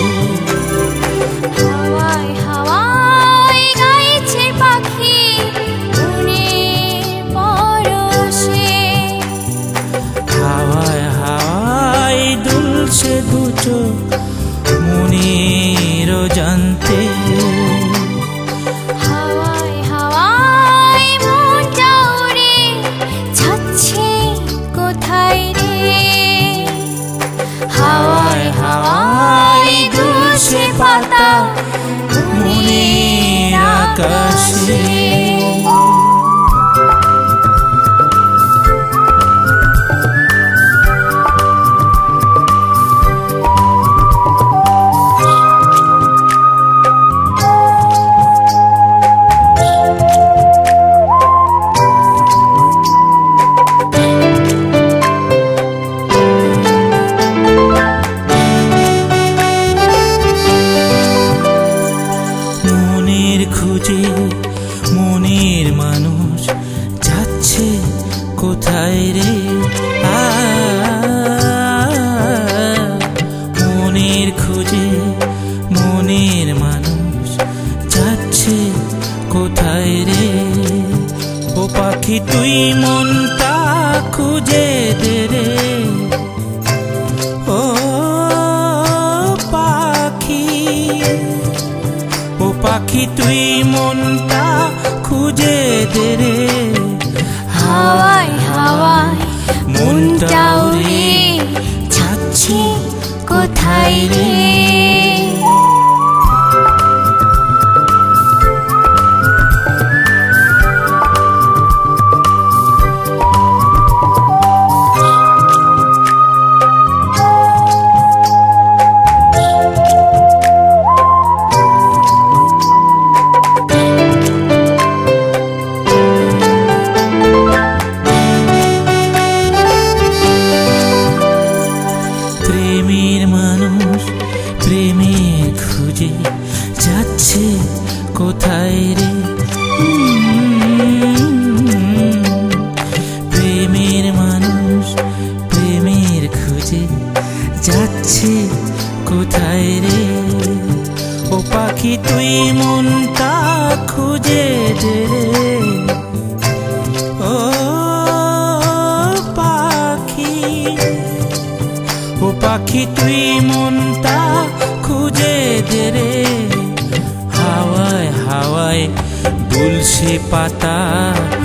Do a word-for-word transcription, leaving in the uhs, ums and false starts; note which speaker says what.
Speaker 1: হাওয়ায় হাওয়ায় গাইছে পাখি মনের পরশে,
Speaker 2: হাওয়ায় হাওয়ায় দুলছে দু চোখ মনের জানতে।
Speaker 1: হাওয়ায় হাওয়ায় মনটা উড়ে যাচ্ছে কোথায় রে, হাওয়ায় হাওয়ায় দুলছে পাতা মনের আকাশে। খুঁজে মনের মানুষ যাচ্ছে কোথায় রে, মনের খুঁজে মনের মানুষ যাচ্ছে কোথায় রে। ও পাখি তুই মনটা খুঁজে দে রে, ও পাখি, ও পাখি তুই মনটা খুঁজে দে রে। হাওয়ায় হাওয়ায় মনটা উড়ে যাচ্ছে কোথায় রে।
Speaker 2: প্রেমের মানুষ প্রেমের খুঁজে যাচ্ছে কোথায় রে, প্রেমের মানুষ প্রেমের খুঁজে যাচ্ছে কোথায় রে। ও পাখি তুই মনটা খুঁজে দে রে, ও পাখি, ও পাখি তুই মনটা খুঁজে দে রে। হাওয়ায় হাওয়ায় দুলছে পাতা